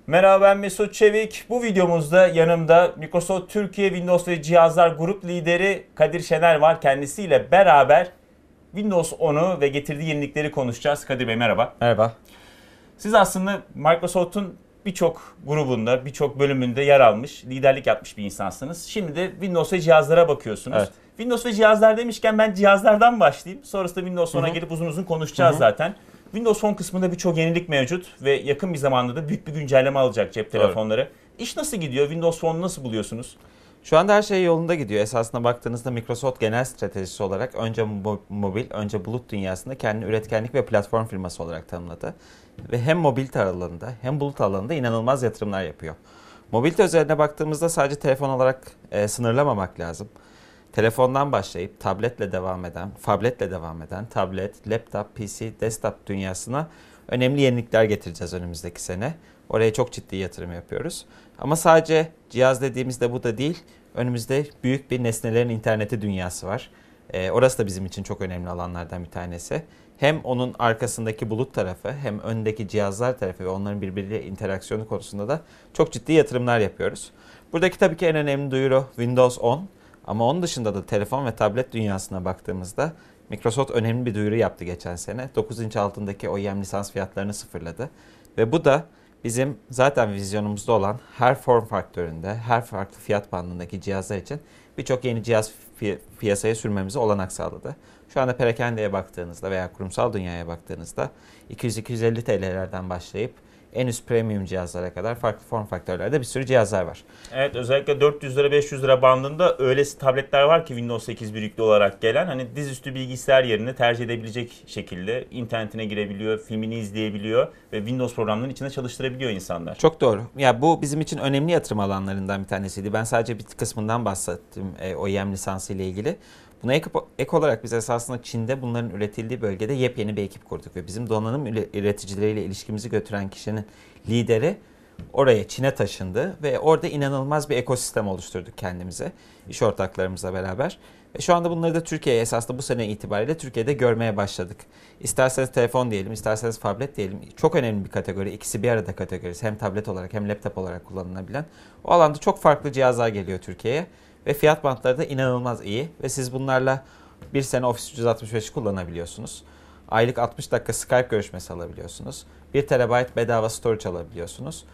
Merhaba, ben Mesut Çevik. Bu videomuzda yanımda Microsoft Türkiye Windows ve Cihazlar Grup Lideri Kadir Şener var. Kendisiyle beraber Windows 10'u ve getirdiği yenilikleri konuşacağız. Kadir Bey merhaba. Merhaba. Siz aslında Microsoft'un birçok grubunda, birçok bölümünde yer almış, liderlik yapmış bir insansınız. Şimdi de Windows ve cihazlara bakıyorsunuz. Evet. Windows ve cihazlar demişken ben cihazlardan başlayayım. Sonrasında Windows 10'a gelip uzun uzun konuşacağız zaten. Windows 10 kısmında birçok yenilik mevcut ve yakın bir zamanda da büyük bir güncelleme alacak cep telefonları. İş nasıl gidiyor? Windows 10'u nasıl buluyorsunuz? Şu anda her şey yolunda gidiyor. Esasına baktığınızda Microsoft genel stratejisi olarak önce mobil, önce bulut dünyasında kendini üretkenlik ve platform firması olarak tanımladı. Ve hem mobilite alanında hem bulut alanında inanılmaz yatırımlar yapıyor. Mobilite özelliğine baktığımızda sadece telefon olarak sınırlamamak lazım. Telefondan başlayıp tabletle devam eden, phabletle devam eden tablet, laptop, PC, desktop dünyasına önemli yenilikler getireceğiz önümüzdeki sene. Oraya çok ciddi yatırım yapıyoruz. Ama sadece cihaz dediğimizde bu da değil. Önümüzde büyük bir nesnelerin interneti dünyası var. Orası da bizim için çok önemli alanlardan bir tanesi. Hem onun arkasındaki bulut tarafı hem öndeki cihazlar tarafı ve onların birbiriyle interaksiyonu konusunda da çok ciddi yatırımlar yapıyoruz. Buradaki tabii ki en önemli duyuru Windows 10. Ama onun dışında da telefon ve tablet dünyasına baktığımızda Microsoft önemli bir duyuru yaptı geçen sene. 9 inç altındaki OEM lisans fiyatlarını sıfırladı. Ve bu da bizim zaten vizyonumuzda olan her form faktöründe, her farklı fiyat bandındaki cihazlar için birçok yeni cihaz piyasaya sürmemize olanak sağladı. Şu anda perakendeye baktığınızda veya kurumsal dünyaya baktığınızda 200-250 TL'lerden başlayıp en üst premium cihazlara kadar farklı form faktörlerde bir sürü cihazlar var. Evet, özellikle 400 lira 500 lira bandında öylesi tabletler var ki Windows 8 bir yüklü olarak gelen hani dizüstü bilgisayar yerine tercih edebilecek şekilde internetine girebiliyor, filmini izleyebiliyor ve Windows programlarının içinde çalıştırabiliyor insanlar. Çok doğru. Ya bu bizim için önemli yatırım alanlarından bir tanesiydi. Ben sadece bir kısmından bahsettim OEM lisansı ile ilgili. Buna ek olarak biz esasında Çin'de bunların üretildiği bölgede yepyeni bir ekip kurduk ve bizim donanım üreticileriyle ilişkimizi götüren kişinin lideri oraya Çin'e taşındı ve orada inanılmaz bir ekosistem oluşturduk kendimize, iş ortaklarımızla beraber. Ve şu anda bunları da Türkiye'ye esasında bu sene itibariyle Türkiye'de görmeye başladık. İsterseniz telefon diyelim, isterseniz tablet diyelim. Çok önemli bir kategori, ikisi bir arada kategorisi. Hem tablet olarak hem laptop olarak kullanılabilen. O alanda çok farklı cihazlar geliyor Türkiye'ye. Ve fiyat bantları da inanılmaz iyi. Ve siz bunlarla bir sene Office 365'i kullanabiliyorsunuz. Aylık 60 dakika Skype görüşmesi alabiliyorsunuz. 1 TB bedava storage alabiliyorsunuz.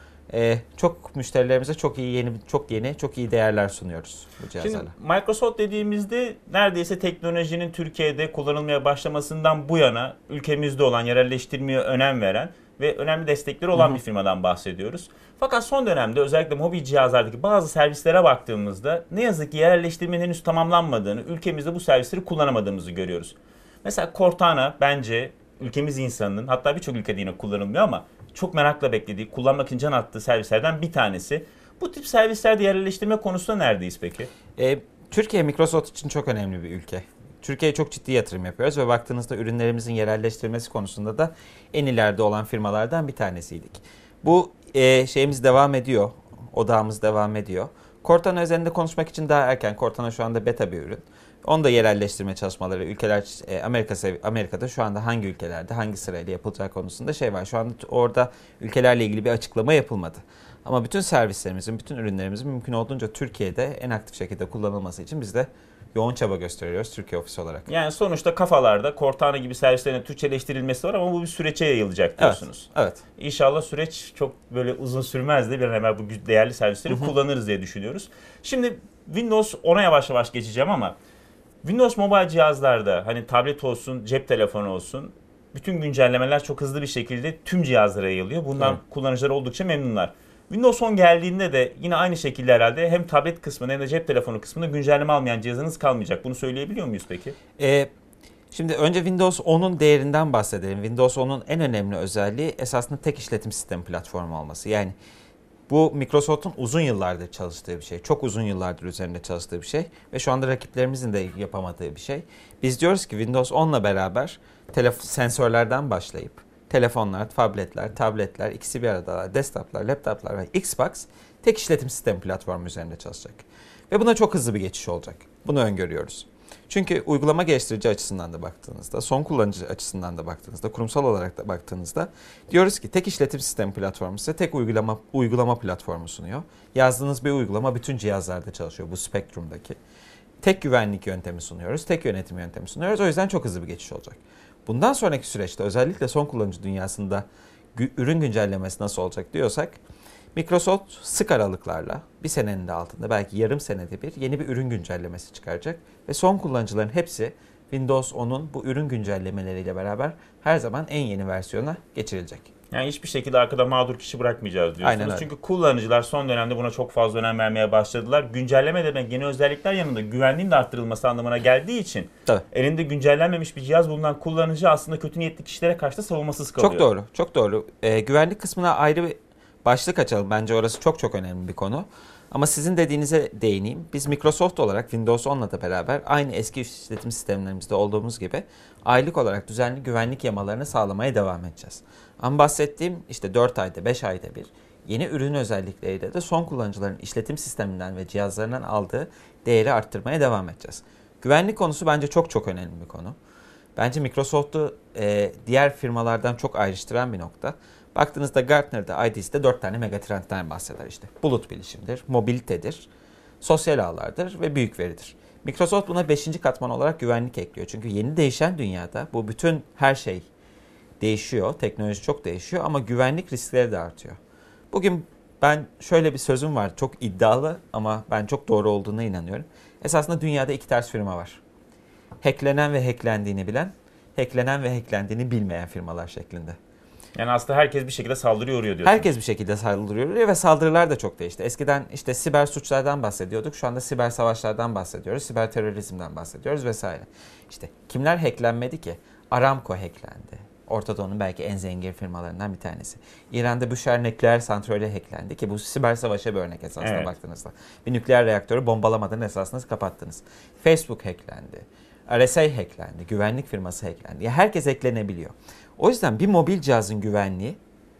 Çok müşterilerimize çok iyi değerler sunuyoruz bu cihazlarla. Şimdi Microsoft dediğimizde neredeyse teknolojinin Türkiye'de kullanılmaya başlamasından bu yana ülkemizde olan yerelleştirmeye önem veren ve önemli destekleri olan bir firmadan bahsediyoruz. Fakat son dönemde özellikle mobil cihazlardaki bazı servislere baktığımızda ne yazık ki yerelleştirmenin henüz tamamlanmadığını, ülkemizde bu servisleri kullanamadığımızı görüyoruz. Mesela Cortana bence ülkemiz insanının, hatta birçok ülkede yine kullanılmıyor ama çok merakla beklediği, kullanmak için can attığı servislerden bir tanesi. Bu tip servislerde yerelleştirme konusunda neredeyiz peki? Türkiye Microsoft için çok önemli bir ülke. Türkiye'ye çok ciddi yatırım yapıyoruz ve baktığınızda ürünlerimizin yerelleştirilmesi konusunda da en ileride olan firmalardan bir tanesiydik. Bu şeyimiz devam ediyor, odağımız devam ediyor. Cortana üzerinde konuşmak için daha erken. Cortana şu anda beta bir ürün. Onu da yerelleştirme çalışmaları Amerika'da şu anda hangi ülkelerde hangi sırayla yapılacağı konusunda şey var. Şu anda orada ülkelerle ilgili bir açıklama yapılmadı. Ama bütün servislerimizin, bütün ürünlerimizin mümkün olduğunca Türkiye'de en aktif şekilde kullanılması için biz de yoğun çaba gösteriyoruz Türkiye ofisi olarak. Yani sonuçta kafalarda Cortana gibi servislerin Türkçeleştirilmesi var ama bu bir sürece yayılacak diyorsunuz. Evet. İnşallah süreç çok böyle uzun sürmez de bir an evvel bu değerli servisleri kullanırız diye düşünüyoruz. Şimdi Windows 10'a yavaş yavaş geçeceğim ama Windows Mobile cihazlarda hani tablet olsun, cep telefonu olsun bütün güncellemeler çok hızlı bir şekilde tüm cihazlara yayılıyor. Bundan kullanıcılar oldukça memnunlar. Windows 10 geldiğinde de yine aynı şekilde herhalde hem tablet kısmında hem de cep telefonu kısmında güncelleme almayan cihazınız kalmayacak. Bunu söyleyebiliyor muyuz peki? Şimdi önce Windows 10'un değerinden bahsedelim. Windows 10'un en önemli özelliği esasında tek işletim sistemi platformu olması. Yani bu Microsoft'un uzun yıllardır çalıştığı bir şey. Çok uzun yıllardır üzerinde çalıştığı bir şey. Ve şu anda rakiplerimizin de yapamadığı bir şey. Biz diyoruz ki Windows 10'la beraber sensörlerden başlayıp telefonlar, tabletler, ikisi bir arada, desktoplar, laptoplar ve Xbox tek işletim sistemi platformu üzerinde çalışacak. Ve buna çok hızlı bir geçiş olacak. Bunu öngörüyoruz. Çünkü uygulama geliştirici açısından da baktığınızda, son kullanıcı açısından da baktığınızda, kurumsal olarak da baktığınızda diyoruz ki tek işletim sistemi platformu size tek uygulama platformu sunuyor. Yazdığınız bir uygulama bütün cihazlarda çalışıyor bu spektrumdaki. Tek güvenlik yöntemi sunuyoruz, tek yönetim yöntemi sunuyoruz. O yüzden çok hızlı bir geçiş olacak. Bundan sonraki süreçte özellikle son kullanıcı dünyasında ürün güncellemesi nasıl olacak diyorsak, Microsoft sık aralıklarla bir senenin de altında belki yarım senede bir yeni bir ürün güncellemesi çıkaracak. Ve son kullanıcıların hepsi Windows 10'un bu ürün güncellemeleriyle beraber her zaman en yeni versiyona geçirilecek. Yani hiçbir şekilde arkada mağdur kişi bırakmayacağız diyorsunuz. Aynen öyle. Çünkü kullanıcılar son dönemde buna çok fazla önem vermeye başladılar. Güncelleme demek yeni özellikler yanında güvenliğin de arttırılması anlamına geldiği için Tabii. elinde güncellenmemiş bir cihaz bulunan kullanıcı aslında kötü niyetli kişilere karşı da savunmasız kalıyor. Çok doğru, çok doğru. Güvenlik kısmına ayrı bir başlık açalım. Bence orası çok çok önemli bir konu. Ama sizin dediğinize değineyim. Biz Microsoft olarak Windows 10'la da beraber aynı eski işletim sistemlerimizde olduğumuz gibi aylık olarak düzenli güvenlik yamalarını sağlamaya devam edeceğiz. Ama bahsettiğim işte 4 ayda, 5 ayda bir yeni ürün özellikleriyle de son kullanıcıların işletim sisteminden ve cihazlarından aldığı değeri arttırmaya devam edeceğiz. Güvenlik konusu bence çok çok önemli bir konu. Bence Microsoft'u diğer firmalardan çok ayrıştıran bir nokta. Baktığınızda Gartner'da IDC'de 4 tane megatrendten bahseder işte. Bulut bilişimdir, mobilitedir, sosyal ağlardır ve büyük veridir. Microsoft buna 5. katman olarak güvenlik ekliyor. Çünkü yeni değişen dünyada bu bütün her şey değişiyor, teknoloji çok değişiyor ama güvenlik riskleri de artıyor. Bugün ben şöyle bir sözüm var, çok iddialı ama ben çok doğru olduğuna inanıyorum. Esasında dünyada 2 ters firma var. Hacklenen ve hacklendiğini bilen, hacklenen ve hacklendiğini bilmeyen firmalar şeklinde. Yani aslında herkes bir şekilde saldırıya uğruyor diyorsunuz. Herkes bir şekilde saldırıyor ve saldırılar da çok değişti. Eskiden işte siber suçlardan bahsediyorduk. Şu anda siber savaşlardan bahsediyoruz. Siber terörizmden bahsediyoruz vesaire. İşte kimler hacklenmedi ki? Aramco hacklendi. Orta Doğu'nun belki en zengin firmalarından bir tanesi. İran'da Bushehr nükleer santrali hacklendi ki bu siber savaşa bir örnek esasına baktığınızda. Bir nükleer reaktörü bombalamadan esasında kapattınız. Facebook hacklendi. RSA hacklendi. Güvenlik firması hacklendi. Ya herkes hacklenebiliyor. O yüzden bir mobil cihazın güvenliği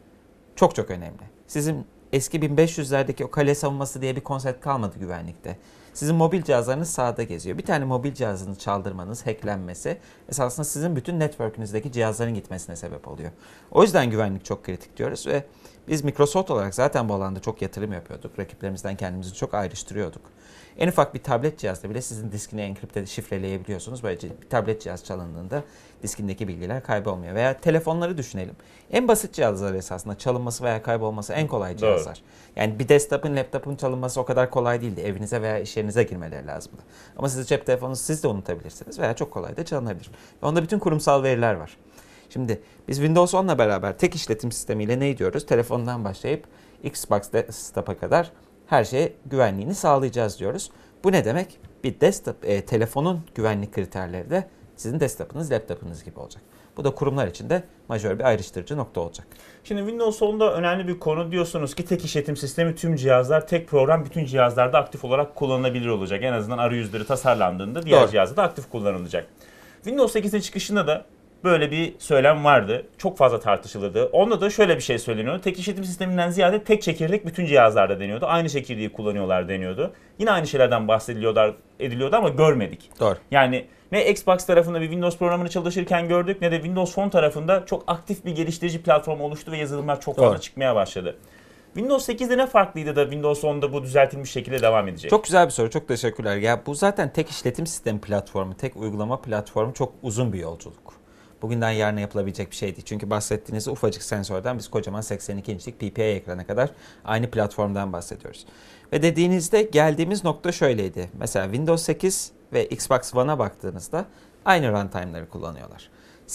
çok çok önemli. Sizin eski 1500'lerdeki o kale savunması diye bir konsept kalmadı güvenlikte. Sizin mobil cihazlarınız sahada geziyor. Bir tane mobil cihazını çaldırmanız, hacklenmesi esasında sizin bütün network'ünüzdeki cihazların gitmesine sebep oluyor. O yüzden güvenlik çok kritik diyoruz ve biz Microsoft olarak zaten bu alanda çok yatırım yapıyorduk. Rakiplerimizden kendimizi çok ayrıştırıyorduk. En ufak bir tablet cihazda bile sizin diskini enkripte şifreleyebiliyorsunuz. Böylece bir tablet cihaz çalındığında diskindeki bilgiler kaybolmuyor. Veya telefonları düşünelim. En basit cihazlar esasında çalınması veya kaybolması en kolay cihazlar. Doğru. Yani bir desktop'un, laptop'un çalınması o kadar kolay değildi. Evinize veya iş yerinize girmeleri lazımdı. Ama siz cep telefonunuzu siz de unutabilirsiniz veya çok kolay da çalınabilir. Ve onda bütün kurumsal veriler var. Şimdi biz Windows 10'la beraber tek işletim sistemiyle ne diyoruz? Telefondan başlayıp Xbox desktop'a kadar her şeye güvenliğini sağlayacağız diyoruz. Bu ne demek? Bir desktop, telefonun güvenlik kriterleri de sizin desktop'ınız, laptop'ınız gibi olacak. Bu da kurumlar için de majör bir ayrıştırıcı nokta olacak. Şimdi Windows 10'da önemli bir konu diyorsunuz ki tek işletim sistemi tüm cihazlar, tek program bütün cihazlarda aktif olarak kullanılabilir olacak. En azından arayüzleri tasarlandığında diğer cihazda aktif kullanılacak. Windows 8'in çıkışında da böyle bir söylem vardı. Çok fazla tartışılırdı. Onda da şöyle bir şey söyleniyordu. Tek işletim sisteminden ziyade tek çekirdek bütün cihazlarda deniyordu. Aynı çekirdeği kullanıyorlar deniyordu. Yine aynı şeylerden ediliyordu ama görmedik. Doğru. Yani ne Xbox tarafında bir Windows programını çalışırken gördük ne de Windows Phone tarafında çok aktif bir geliştirici platform oluştu ve yazılımlar çok fazla çıkmaya başladı. Windows 8'de ne farklıydı da Windows 10'da bu düzeltilmiş şekilde devam edecek? Çok güzel bir soru. Çok teşekkürler. Ya bu zaten tek işletim sistemi platformu, tek uygulama platformu çok uzun bir yolculuk. Bugünden yarına yapılabilecek bir şey değil. Çünkü bahsettiğiniz ufacık sensörden biz kocaman 82 inçlik PPI ekrana kadar aynı platformdan bahsediyoruz. Ve dediğinizde geldiğimiz nokta şöyleydi. Mesela Windows 8 ve Xbox One'a baktığınızda aynı runtime'ları kullanıyorlar.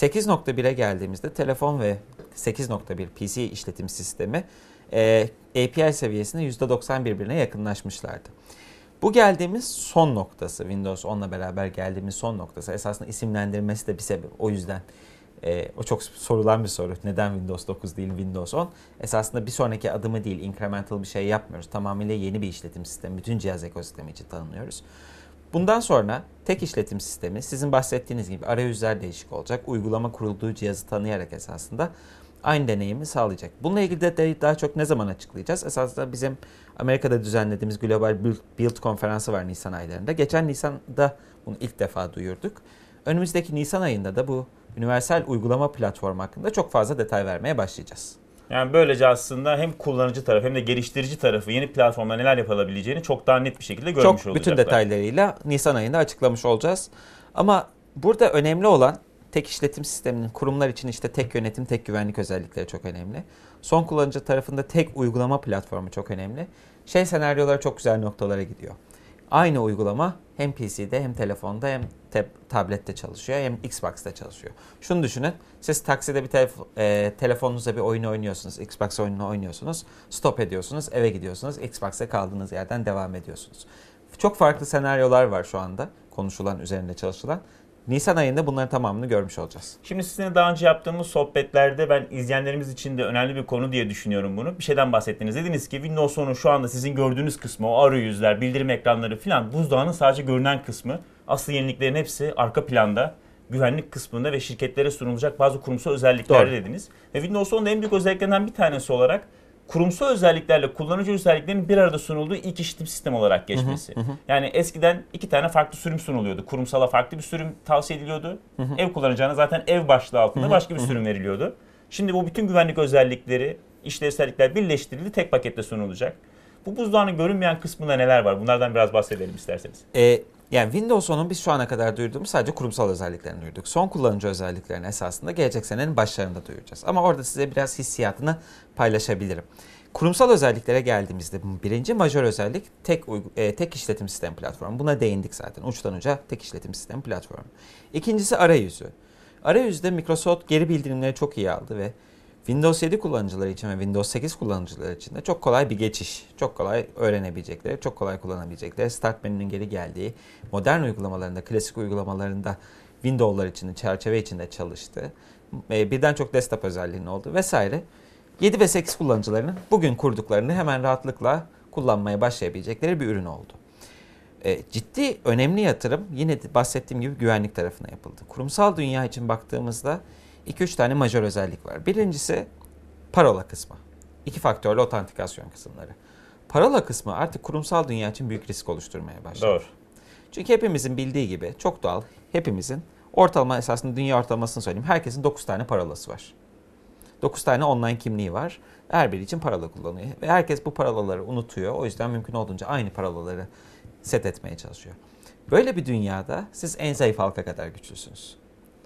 8.1'e geldiğimizde telefon ve 8.1 PC işletim sistemi API seviyesinde %90 birbirine yakınlaşmışlardı. Bu geldiğimiz son noktası, Windows 10'la beraber geldiğimiz son noktası. Esasında isimlendirmesi de bir sebep. O yüzden o çok sorulan bir soru. Neden Windows 9 değil Windows 10? Esasında bir sonraki adımı değil, incremental bir şey yapmıyoruz. Tamamıyla yeni bir işletim sistemi, bütün cihaz ekosistemi için tanımlıyoruz. Bundan sonra tek işletim sistemi sizin bahsettiğiniz gibi arayüzler değişik olacak. Uygulama kurulduğu cihazı tanıyarak esasında aynı deneyimi sağlayacak. Bununla ilgili de daha çok ne zaman açıklayacağız? Esasında bizim Amerika'da düzenlediğimiz Global Build konferansı var Nisan aylarında. Geçen Nisan'da bunu ilk defa duyurduk. Önümüzdeki Nisan ayında da bu universal uygulama platformu hakkında çok fazla detay vermeye başlayacağız. Yani böylece aslında hem kullanıcı tarafı hem de geliştirici tarafı yeni platformda neler yapılabileceğini çok daha net bir şekilde görmüş olacaklar. Çok bütün detaylarıyla Nisan ayında açıklamış olacağız. Ama burada önemli olan tek işletim sisteminin kurumlar için işte tek yönetim, tek güvenlik özellikleri çok önemli. Son kullanıcı tarafında tek uygulama platformu çok önemli. Senaryolar çok güzel noktalara gidiyor. Aynı uygulama hem PC'de hem telefonda hem tablette çalışıyor hem Xbox'ta çalışıyor. Şunu düşünün. Siz takside bir telefonunuzda bir oyun oynuyorsunuz. Xbox oyununu oynuyorsunuz. Stop ediyorsunuz. Eve gidiyorsunuz. Xbox'ta kaldığınız yerden devam ediyorsunuz. Çok farklı senaryolar var şu anda konuşulan, üzerinde çalışılan. Nisan ayında bunların tamamını görmüş olacağız. Şimdi sizinle daha önce yaptığımız sohbetlerde ben izleyenlerimiz için de önemli bir konu diye düşünüyorum bunu. Bir şeyden bahsettiniz. Dediniz ki Windows 10'un şu anda sizin gördüğünüz kısmı, o arayüzler, bildirim ekranları filan buzdağının sadece görünen kısmı. Asıl yeniliklerin hepsi arka planda, güvenlik kısmında ve şirketlere sunulacak bazı kurumsal özellikler dediniz. Ve Windows 10'un en büyük özelliklerinden bir tanesi olarak kurumsal özelliklerle kullanıcı özelliklerin bir arada sunulduğu ilk işletim sistemi olarak geçmesi. Yani eskiden 2 tane farklı sürüm sunuluyordu. Kurumsala farklı bir sürüm tavsiye ediliyordu. Ev kullanacağına zaten ev başlığı altında başka bir sürüm veriliyordu. Şimdi bu bütün güvenlik özellikleri, işlevsellikler birleştirildi, tek pakette sunulacak. Bu buzdağının görünmeyen kısmında neler var? Bunlardan biraz bahsedelim isterseniz. Yani Windows 10'un biz şu ana kadar duyurduğumuz sadece kurumsal özelliklerini duyurduk. Son kullanıcı özelliklerini esasında gelecek senenin başlarında duyuracağız. Ama orada size biraz hissiyatını paylaşabilirim. Kurumsal özelliklere geldiğimizde birinci majör özellik tek işletim sistemi platformu. Buna değindik zaten. Uçtan uca tek işletim sistemi platformu. İkincisi arayüzü. Arayüzde Microsoft geri bildirimleri çok iyi aldı ve Windows 7 kullanıcıları için ve Windows 8 kullanıcıları için de çok kolay bir geçiş. Çok kolay öğrenebilecekleri, çok kolay kullanabilecekleri, start menünün geri geldiği, modern uygulamalarında, klasik uygulamalarında Windows'lar içinde, çerçeve içinde çalıştı. Birden çok desktop özelliğinin oldu vesaire. 7 ve 8 kullanıcılarının bugün kurduklarını hemen rahatlıkla kullanmaya başlayabilecekleri bir ürün oldu. Ciddi, önemli yatırım yine bahsettiğim gibi güvenlik tarafına yapıldı. Kurumsal dünya için baktığımızda 2-3 tane majör özellik var. Birincisi parola kısmı. 2 faktörlü otantikasyon kısımları. Parola kısmı artık kurumsal dünya için büyük risk oluşturmaya başladı. Doğru. Çünkü hepimizin bildiği gibi çok doğal, hepimizin ortalama esasında dünya ortalamasını söyleyeyim. Herkesin 9 tane parolası var. 9 tane online kimliği var. Her biri için parola kullanıyor. Ve herkes bu parolaları unutuyor. O yüzden mümkün olduğunca aynı parolaları set etmeye çalışıyor. Böyle bir dünyada siz en zayıf halka kadar güçlüsünüz.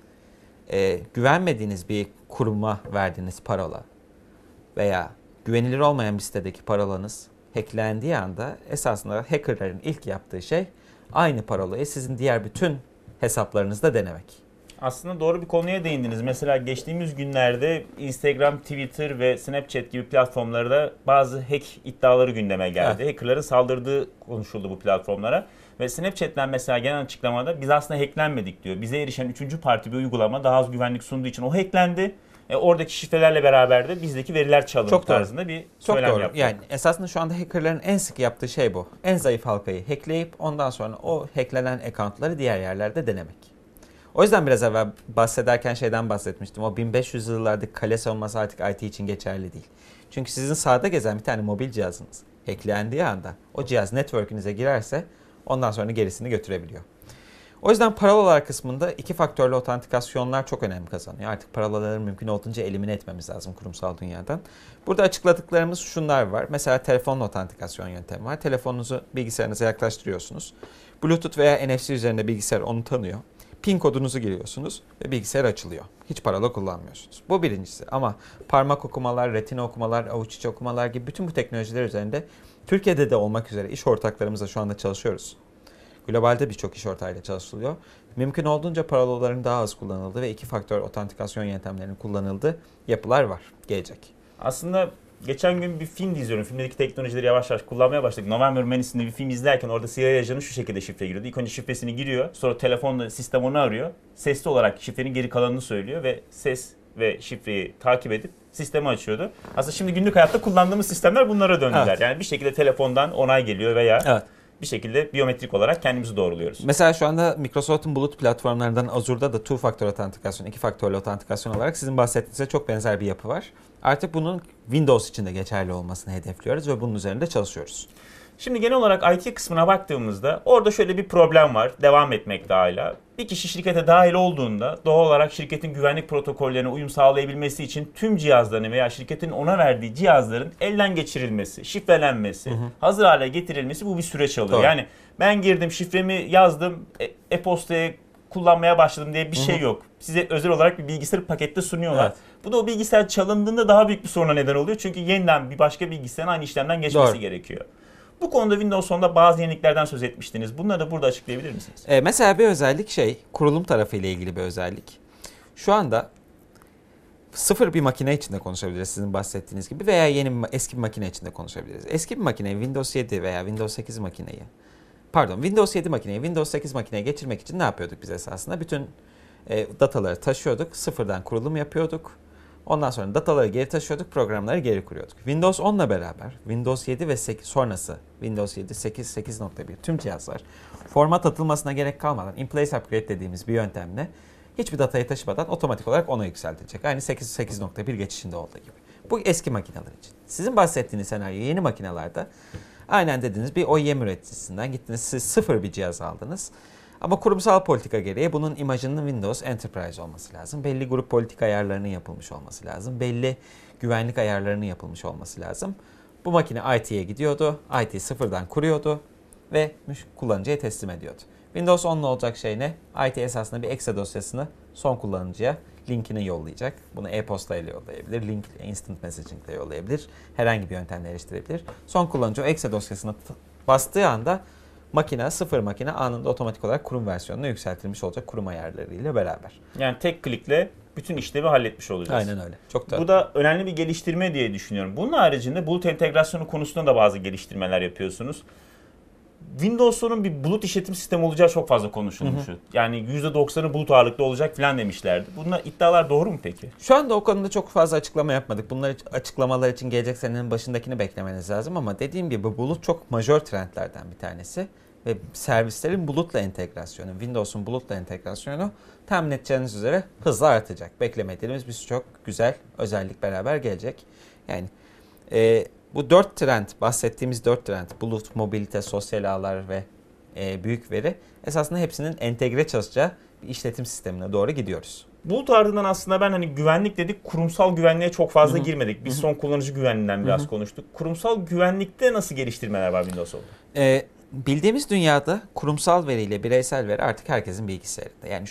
Güvenmediğiniz bir kuruma verdiğiniz parola veya güvenilir olmayan bir sitedeki parolanız hacklendiği anda esasında hackerların ilk yaptığı şey aynı parolayı sizin diğer bütün hesaplarınızda denemek. Aslında doğru bir konuya değindiniz. Mesela geçtiğimiz günlerde Instagram, Twitter ve Snapchat gibi platformlarda bazı hack iddiaları gündeme geldi. Evet. Hackerların saldırdığı konuşuldu bu platformlara. Ve Snapchat'ten mesela gelen açıklamada biz aslında hacklenmedik diyor. Bize erişen 3. parti bir uygulama daha az güvenlik sunduğu için o hacklendi. Oradaki şifrelerle beraber de bizdeki veriler çalındı tarzında bir söylem yaptı. Yani esasında şu anda hackerların en sık yaptığı şey bu. En zayıf halkayı hackleyip ondan sonra o hacklenen accountları diğer yerlerde denemek. O yüzden biraz evvel bahsederken şeyden bahsetmiştim. O 1500 yıllardaki kale savunması artık IT için geçerli değil. Çünkü sizin sahada gezen bir tane mobil cihazınız hacklendiği anda o cihaz network'ünüze girerse ondan sonra gerisini götürebiliyor. O yüzden parolalar kısmında 2 faktörlü otantikasyonlar çok önem kazanıyor. Artık parolaları mümkün olduğunca elimine etmemiz lazım kurumsal dünyadan. Burada açıkladıklarımız şunlar var. Mesela telefonla otantikasyon yöntemi var. Telefonunuzu bilgisayarınıza yaklaştırıyorsunuz. Bluetooth veya NFC üzerinde bilgisayar onu tanıyor. PIN kodunuzu giriyorsunuz ve bilgisayar açılıyor. Hiç parola kullanmıyorsunuz. Bu birincisi. Ama parmak okumalar, retina okumalar, avuç içi okumalar gibi bütün bu teknolojiler üzerinde Türkiye'de de olmak üzere iş ortaklarımızla şu anda çalışıyoruz. Globalde birçok iş ortağıyla çalışılıyor. Mümkün olduğunca parolaların daha az kullanıldığı ve 2 faktör otantikasyon yöntemlerinin kullanıldığı yapılar var. Gelecek. Aslında geçen gün bir film izliyorum. Filmdeki teknolojileri yavaş yavaş kullanmaya başladık. November Man isimli bir film izlerken orada CIA ajanı şu şekilde şifre giriyordu. İlk önce şifresini giriyor. Sonra telefonla sistem onu arıyor. Sesli olarak şifrenin geri kalanını söylüyor ve ses ve şifreyi takip edip sistemi açıyordu. Aslında şimdi günlük hayatta kullandığımız sistemler bunlara döndüler. Evet. Yani bir şekilde telefondan onay geliyor veya bir şekilde biyometrik olarak kendimizi doğruluyoruz. Mesela şu anda Microsoft'un bulut platformlarından Azure'da da two factor otantikasyon, iki faktörlü otantikasyon olarak sizin bahsettiğinize çok benzer bir yapı var. Artık bunun Windows için de geçerli olmasını hedefliyoruz ve bunun üzerinde çalışıyoruz. Şimdi genel olarak IT kısmına baktığımızda orada şöyle bir problem var. Devam etmekte hala. Bir kişi şirkete dahil olduğunda doğal olarak şirketin güvenlik protokollerine uyum sağlayabilmesi için tüm cihazlarını veya şirketin ona verdiği cihazların elden geçirilmesi, şifrelenmesi, hazır hale getirilmesi bu bir süreç alıyor. Doğru. Yani ben girdim, şifremi yazdım, e-postayı kullanmaya başladım diye bir şey yok. Size özel olarak bir bilgisayar pakette sunuyorlar. Evet. Bu da o bilgisayar çalındığında daha büyük bir soruna neden oluyor. Çünkü yeniden bir başka bilgisayarın aynı işlemden geçmesi Doğru. gerekiyor. Bu konuda Windows 10'da bazı yeniliklerden söz etmiştiniz. Bunları da burada açıklayabilir misiniz? Mesela bir özellik kurulum tarafı ile ilgili bir özellik. Şu anda sıfır bir makine içinde konuşabiliriz sizin bahsettiğiniz gibi veya eski bir makine içinde konuşabiliriz. Eski bir makine Windows 7 veya Windows 8 makineyi, Windows 7 makineyi Windows 8 makineye geçirmek için ne yapıyorduk biz esasında? Bütün dataları taşıyorduk, sıfırdan kurulum yapıyorduk. Ondan sonra dataları geri taşıyorduk, programları geri kuruyorduk. Windows 10'la beraber Windows 7 ve 8 sonrası Windows 7, 8, 8.1 tüm cihazlar format atılmasına gerek kalmadan in-place upgrade dediğimiz bir yöntemle hiçbir datayı taşımadan otomatik olarak ona yükseltilecek. Aynı 8, 8.1 geçişinde olduğu gibi. Bu eski makineler için. Sizin bahsettiğiniz senaryo yeni makinelerde aynen dediğiniz bir OEM üreticisinden gittiniz, siz sıfır bir cihaz aldınız. Ama kurumsal politika gereği bunun imajının Windows Enterprise olması lazım. Belli grup politika ayarlarının yapılmış olması lazım. Belli güvenlik ayarlarının yapılmış olması lazım. Bu makine IT'ye gidiyordu. IT sıfırdan kuruyordu ve kullanıcıya teslim ediyordu. Windows 10'la olacak şey ne? IT esasında bir exe dosyasını son kullanıcıya linkini yollayacak. Bunu e-posta ile yollayabilir. Link instant messaging ile yollayabilir. Herhangi bir yöntemle eriştirebilir. Son kullanıcı o exe dosyasına bastığı anda sıfır makine anında otomatik olarak kurum versiyonuna yükseltilmiş olacak kurum ayarlarıyla beraber. Yani tek klikle bütün işlemi halletmiş olacağız. Aynen öyle. Çok da. Bu da önemli bir geliştirme diye düşünüyorum. Bunun haricinde bulut entegrasyonu konusunda da bazı geliştirmeler yapıyorsunuz. Windows'un bir bulut işletim sistemi olacağı çok fazla konuşulmuştu. Yani %90'ı bulut ağırlıklı olacak falan demişlerdi. Bunlar iddialar doğru mu peki? Şu anda o konuda çok fazla açıklama yapmadık. Bunlar açıklamalar için gelecek senenin başındakini beklemeniz lazım ama dediğim gibi bulut çok majör trendlerden bir tanesi. Ve servislerin bulutla entegrasyonu, Windows'un bulutla entegrasyonu tahmin edeceğiniz üzere hızla artacak. Beklemediğimiz birçok güzel özellik beraber gelecek. Yani bu bahsettiğimiz 4 trend, bulut, mobilite, sosyal ağlar ve büyük veri esasında hepsinin entegre çalışacağı bir işletim sistemine doğru gidiyoruz. Bulut ardından aslında ben güvenlik dedik, kurumsal güvenliğe çok fazla girmedik. Biz son kullanıcı güvenliğinden biraz konuştuk. Kurumsal güvenlikte nasıl geliştirmeler var Windows 10'da? Bildiğimiz dünyada kurumsal veriyle bireysel veri artık herkesin bilgisayarında. Yani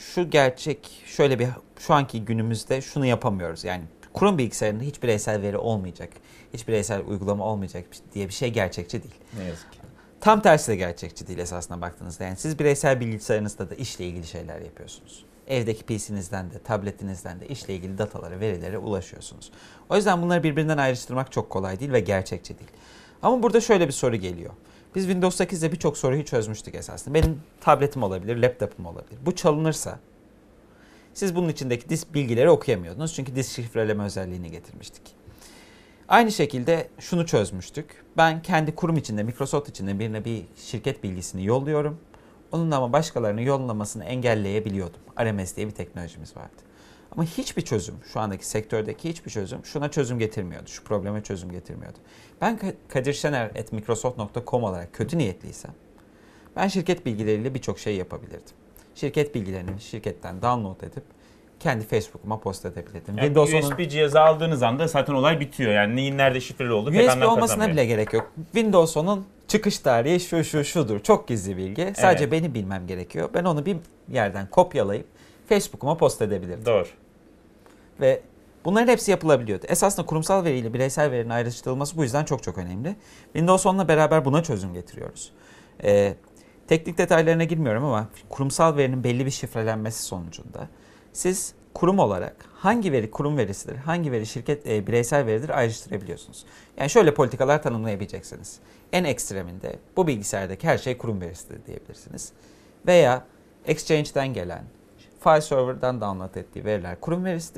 şu anki günümüzde şunu yapamıyoruz. Yani kurum bilgisayarında hiç bireysel veri olmayacak, hiç bireysel uygulama olmayacak diye bir şey gerçekçi değil. Ne yazık ki. Tam tersi de gerçekçi değil esasına baktığınızda. Yani siz bireysel bilgisayarınızda da işle ilgili şeyler yapıyorsunuz. Evdeki PC'nizden de, tabletinizden de işle ilgili datalara, verilere ulaşıyorsunuz. O yüzden bunları birbirinden ayrıştırmak çok kolay değil ve gerçekçi değil. Ama burada şöyle bir soru geliyor. Biz Windows 8'de birçok soruyu çözmüştük esasında. Benim tabletim olabilir, laptopum olabilir. Bu çalınırsa siz bunun içindeki disk bilgileri okuyamıyordunuz. Çünkü disk şifreleme özelliğini getirmiştik. Aynı şekilde şunu çözmüştük. Ben kendi kurum içinde, Microsoft içinde birine bir şirket bilgisini yolluyorum. Onun ama başkalarının yollamasını engelleyebiliyordum. RMS diye bir teknolojimiz vardı. Ama hiçbir çözüm, şu andaki sektördeki hiçbir çözüm şuna çözüm getirmiyordu. Şu probleme çözüm getirmiyordu. Ben kadirşener@microsoft.com olarak kötü niyetliysem ben şirket bilgileriyle birçok şey yapabilirdim. Şirket bilgilerini şirketten download edip kendi Facebook'uma post edebilirdim. Yani USB cihazı aldığınız anda zaten olay bitiyor. Yani neyin nerede şifreli olduğu pek anlam USB olmasına kazanmıyor. bile gerek yok. Windows 10'un çıkış tarihi şudur. Çok gizli bilgi. Sadece beni bilmem gerekiyor. Ben onu bir yerden kopyalayıp Facebook'uma post edebilirdim. Doğru. Ve bunların hepsi yapılabiliyordu. Esasında kurumsal veriyle bireysel verinin ayrıştırılması bu yüzden çok çok önemli. Windows 10'la beraber buna çözüm getiriyoruz. Teknik detaylarına girmiyorum ama kurumsal verinin belli bir şifrelenmesi sonucunda siz kurum olarak hangi veri kurum verisidir, hangi veri bireysel veridir ayrıştırabiliyorsunuz. Yani şöyle politikalar tanımlayabileceksiniz. En ekstreminde bu bilgisayardaki her şey kurum verisidir diyebilirsiniz. Veya Exchange'den gelen, file server'dan download ettiği veriler kurum verisidir.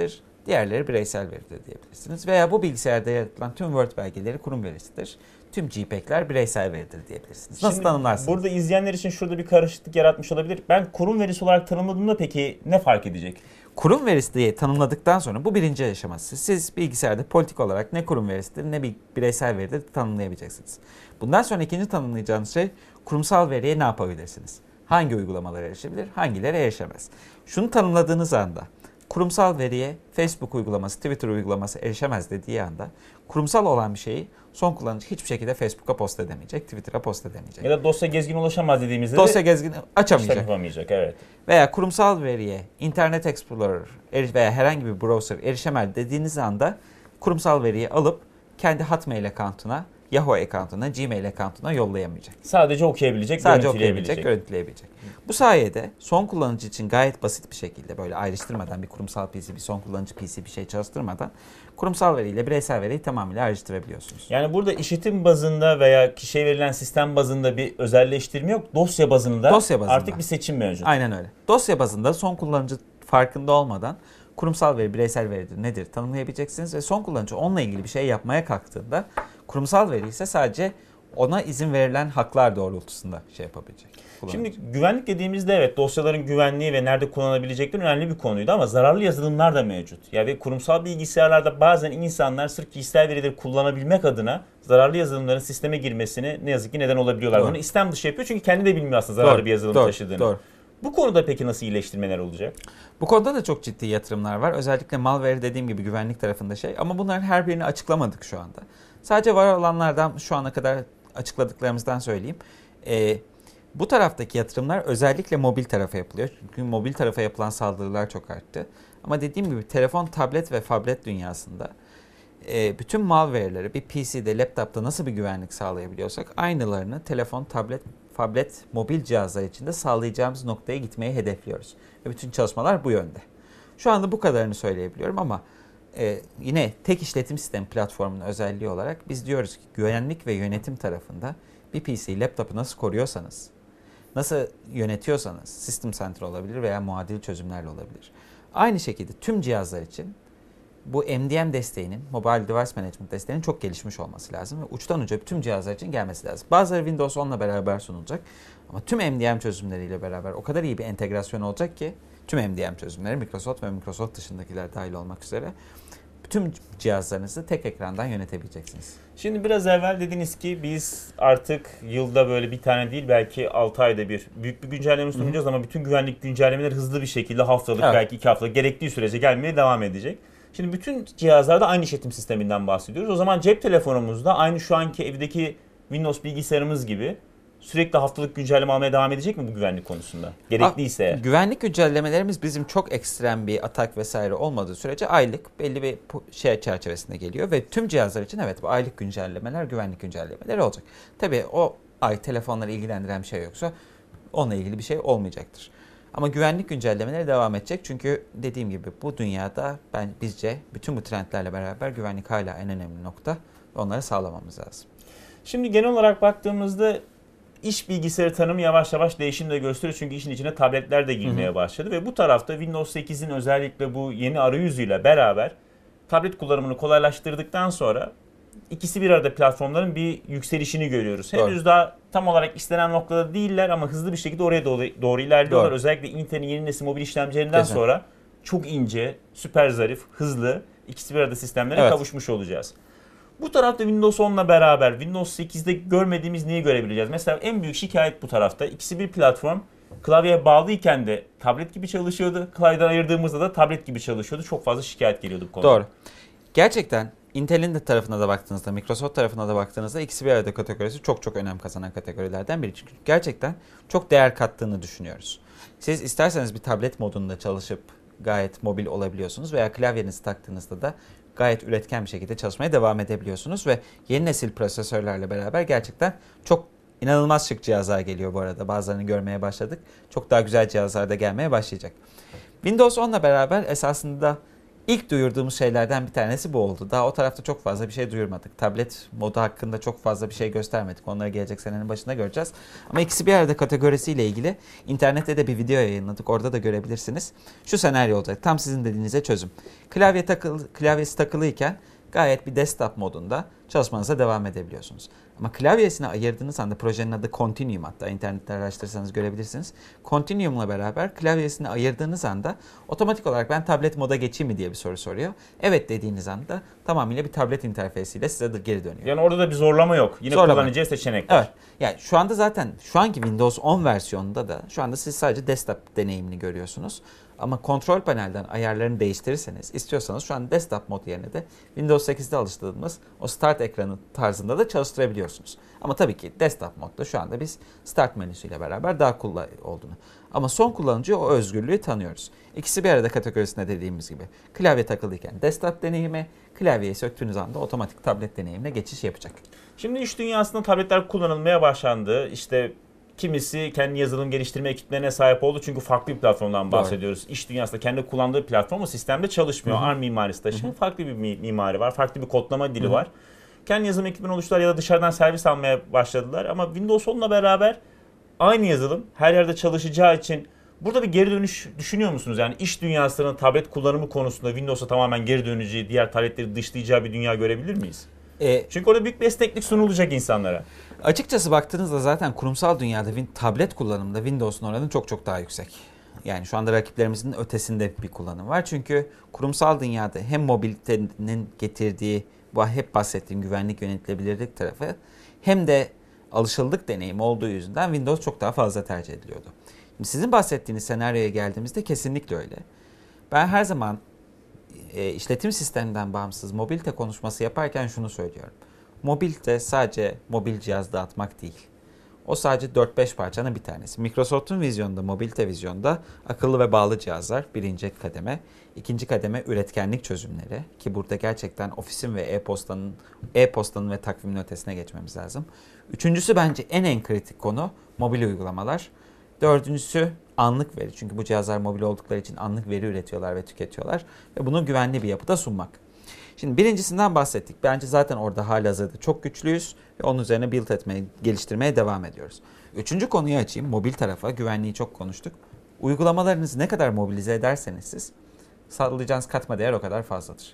Diğerleri bireysel veridir diyebilirsiniz. Veya bu bilgisayarda yaratılan tüm Word belgeleri kurum verisidir. Tüm JPEG'ler bireysel veridir diyebilirsiniz. Nasıl tanımlarsınız? Burada izleyenler için şurada bir karışıklık yaratmış olabilir. Ben kurum verisi olarak tanımladığımda peki ne fark edecek? Kurum verisi diye tanımladıktan sonra bu birinci aşaması. Siz bilgisayarda politik olarak ne kurum verisidir ne bir bireysel veridir tanımlayabileceksiniz. Bundan sonra ikinci tanımlayacağınız şey kurumsal veriye ne yapabilirsiniz? Hangi uygulamalar erişebilir, hangileri erişemez? Şunu tanımladığınız anda kurumsal veriye Facebook uygulaması, Twitter uygulaması erişemez dediği anda kurumsal olan bir şeyi son kullanıcı hiçbir şekilde Facebook'a post edemeyecek, Twitter'a post edemeyecek. Ya da dosya gezgin ulaşamaz dediğimizde dosya gezgini açamayacak. yapamayacak, evet. Veya kurumsal veriye Internet Explorer veya herhangi bir browser erişemez dediğiniz anda kurumsal veriyi alıp kendi Hotmail account'una, Yahoo account'una, Gmail account'una yollayamayacak. Sadece okuyabilecek, görüntüleyebilecek. Bu sayede son kullanıcı için gayet basit bir şekilde böyle ayrıştırmadan bir kurumsal PC, bir son kullanıcı PC bir şey çalıştırmadan kurumsal veriyle bireysel veriyi tamamıyla ayrıştırabiliyorsunuz. Yani burada işletim bazında veya kişiye verilen sistem bazında bir özelleştirme yok. Dosya bazında artık bir seçim mevcut. Aynen öyle. Dosya bazında son kullanıcı farkında olmadan kurumsal veri, bireysel veridir nedir tanımlayabileceksiniz ve son kullanıcı onunla ilgili bir şey yapmaya kalktığında kurumsal veri ise sadece ona izin verilen haklar doğrultusunda şey yapabilecek. Şimdi güvenlik dediğimizde evet dosyaların güvenliği ve nerede kullanabilecekleri önemli bir konuydu ama zararlı yazılımlar da mevcut. Yani kurumsal bilgisayarlarda bazen insanlar sırf kişisel verileri kullanabilmek adına zararlı yazılımların sisteme girmesine ne yazık ki neden olabiliyorlar. Bunu istem dışı yapıyor çünkü kendi de bilmiyor aslında zararlı bir yazılım taşıdığını. Doğru. Bu konuda peki nasıl iyileştirmeler olacak? Bu konuda da çok ciddi yatırımlar var. Özellikle malware dediğim gibi güvenlik tarafında ama bunların her birini açıklamadık şu anda. Sadece var olanlardan şu ana kadar açıkladıklarımızdan söyleyeyim. Bu taraftaki yatırımlar özellikle mobil tarafa yapılıyor. Çünkü mobil tarafa yapılan saldırılar çok arttı. Ama dediğim gibi telefon, tablet ve tablet dünyasında bütün malware'leri bir PC'de, laptopta nasıl bir güvenlik sağlayabiliyorsak aynılarını telefon, tablet, mobil cihazlar için de sağlayacağımız noktaya gitmeyi hedefliyoruz. Ve bütün çalışmalar bu yönde. Şu anda bu kadarını söyleyebiliyorum ama yine tek işletim sistemi platformunun özelliği olarak biz diyoruz ki güvenlik ve yönetim tarafında bir PC, laptopu nasıl koruyorsanız, nasıl yönetiyorsanız System Center olabilir veya muadil çözümlerle olabilir. Aynı şekilde tüm cihazlar için bu MDM desteğinin, Mobile Device Management desteğinin çok gelişmiş olması lazım ve uçtan uca tüm cihazlar için gelmesi lazım. Bazıları Windows 10'la beraber sunulacak ama tüm MDM çözümleriyle beraber o kadar iyi bir entegrasyon olacak ki tüm MDM çözümleri Microsoft ve Microsoft dışındakiler dahil olmak üzere tüm cihazlarınızı tek ekrandan yönetebileceksiniz. Şimdi biraz evvel dediniz ki biz artık yılda böyle bir tane değil belki 6 ayda bir büyük bir güncelleme sunacağız ama bütün güvenlik güncellemeleri hızlı bir şekilde haftalık belki 2 haftalık gerektiği sürece gelmeye devam edecek. Şimdi bütün cihazlarda aynı işletim sisteminden bahsediyoruz. O zaman cep telefonumuzda aynı şu anki evdeki Windows bilgisayarımız gibi sürekli haftalık güncelleme almaya devam edecek mi bu güvenlik konusunda? Gerekliyse. Güvenlik güncellemelerimiz bizim çok ekstrem bir atak vesaire olmadığı sürece aylık belli bir şey çerçevesinde geliyor ve tüm cihazlar için evet bu aylık güncellemeler güvenlik güncellemeleri olacak. Tabii o ay telefonları ilgilendiren bir şey yoksa onunla ilgili bir şey olmayacaktır. Ama güvenlik güncellemeleri devam edecek çünkü dediğim gibi bu dünyada bizce bütün bu trendlerle beraber güvenlik hala en önemli nokta ve onları sağlamamız lazım. Şimdi genel olarak baktığımızda İş bilgisayarı tanımı yavaş yavaş değişim de gösteriyor çünkü işin içine tabletler de girmeye başladı ve bu tarafta Windows 8'in özellikle bu yeni arayüzüyle beraber tablet kullanımını kolaylaştırdıktan sonra ikisi bir arada platformların bir yükselişini görüyoruz. Doğru. Henüz daha tam olarak istenen noktada değiller ama hızlı bir şekilde oraya doğru ilerliyorlar. Doğru. Özellikle Intel'in yeni nesil mobil işlemcilerinden sonra çok ince, süper zarif, hızlı ikisi bir arada sistemlere kavuşmuş olacağız. Bu tarafta Windows 10'la beraber Windows 8'de görmediğimiz neyi görebileceğiz? Mesela en büyük şikayet bu tarafta. İkisi bir platform. Klavyeye bağlıyken de tablet gibi çalışıyordu. Klavyeden ayırdığımızda da tablet gibi çalışıyordu. Çok fazla şikayet geliyordu bu konuda. Doğru. Gerçekten Intel'in de tarafına da baktığınızda, Microsoft tarafına da baktığınızda ikisi bir arada kategorisi çok önem kazanan kategorilerden biri. Çünkü gerçekten çok değer kattığını düşünüyoruz. Siz isterseniz bir tablet modunda çalışıp gayet mobil olabiliyorsunuz veya klavyenizi taktığınızda da gayet üretken bir şekilde çalışmaya devam edebiliyorsunuz ve yeni nesil prosesörlerle beraber gerçekten çok inanılmaz şık cihazlar geliyor bu arada. Bazılarını görmeye başladık. Çok daha güzel cihazlar da gelmeye başlayacak. Windows 10'la beraber esasında İlk duyurduğumuz şeylerden bir tanesi bu oldu. Daha o tarafta çok fazla bir şey duyurmadık. Tablet modu hakkında çok fazla bir şey göstermedik. Onları gelecek senenin başında göreceğiz. Ama ikisi bir arada kategorisiyle ilgili internette de bir video yayınladık. Orada da görebilirsiniz. Şu senaryo olacak. Tam sizin dediğinize çözüm. Klavyesi takılıyken gayet bir desktop modunda çalışmanıza devam edebiliyorsunuz. Ama klavyesine ayırdığınız anda projenin adı Continuum, hatta internette araştırırsanız görebilirsiniz. Continuum'la beraber klavyesine ayırdığınız anda otomatik olarak ben tablet moda geçeyim mi diye bir soru soruyor. Evet dediğiniz anda tamamıyla bir tablet interfeysiyle size de geri dönüyor. Yani orada da bir zorlama yok. Yine kullanıcıya seçenek var. Evet. Yani şu anda zaten şu anki Windows 10 versiyonunda da şu anda siz sadece desktop deneyimini görüyorsunuz. Ama kontrol panelden ayarlarını değiştirirseniz, istiyorsanız şu an desktop mod yerine de Windows 8'de alıştırdığımız o start ekranı tarzında da çalıştırabiliyorsunuz. Ama tabii ki desktop modda şu anda biz start menüsüyle beraber daha kolay olduğunu. Ama son kullanıcıya o özgürlüğü tanıyoruz. İkisi bir arada kategorisinde dediğimiz gibi. Klavye takılıyken desktop deneyimi, klavyeyi söktüğünüz anda otomatik tablet deneyimine geçiş yapacak. Şimdi iş dünyasında tabletler kullanılmaya başlandı. İşte kimisi kendi yazılım geliştirme ekiplerine sahip oldu. Çünkü farklı bir platformdan bahsediyoruz. Doğru. İş dünyasında kendi kullandığı platform o sistemde çalışmıyor. ARM mimarisi taşıyor. Farklı bir mimari var. Farklı bir kodlama dili var. Kendi yazılım ekibini oluşturdular ya da dışarıdan servis almaya başladılar. Ama Windows 10'la beraber aynı yazılım her yerde çalışacağı için burada bir geri dönüş düşünüyor musunuz? Yani iş dünyasının tablet kullanımı konusunda Windows'a tamamen geri döneceği, diğer tabletleri dışlayacağı bir dünya görebilir miyiz? Çünkü orada büyük bir esneklik sunulacak insanlara. Açıkçası baktığınızda zaten kurumsal dünyada tablet kullanımında Windows'un oranı çok çok daha yüksek. Yani şu anda rakiplerimizin ötesinde bir kullanım var. Çünkü kurumsal dünyada hem mobilitenin getirdiği bu hep bahsettiğim güvenlik yönetilebilirlik tarafı hem de alışıldık deneyim olduğu yüzünden Windows çok daha fazla tercih ediliyordu. Şimdi sizin bahsettiğiniz senaryoya geldiğimizde kesinlikle öyle. Ben her zaman işletim sisteminden bağımsız mobilite konuşması yaparken şunu söylüyorum. Mobilite sadece mobil cihaz dağıtmak değil. O sadece 4-5 parçanın bir tanesi. Microsoft'un vizyonunda, mobilite vizyonda akıllı ve bağlı cihazlar birinci kademe. İkinci kademe üretkenlik çözümleri ki burada gerçekten ofisin ve e-postanın ve takvimin ötesine geçmemiz lazım. Üçüncüsü bence en kritik konu mobil uygulamalar. Dördüncüsü anlık veri. Çünkü bu cihazlar mobil oldukları için anlık veri üretiyorlar ve tüketiyorlar. Ve bunu güvenli bir yapıda sunmak. Şimdi birincisinden bahsettik. Bence zaten orada halihazırda çok güçlüyüz ve onun üzerine build etmeye, geliştirmeye devam ediyoruz. Üçüncü konuyu açayım. Mobil tarafa. Güvenliği çok konuştuk. Uygulamalarınızı ne kadar mobilize ederseniz siz sağlayacağınız katma değer o kadar fazladır.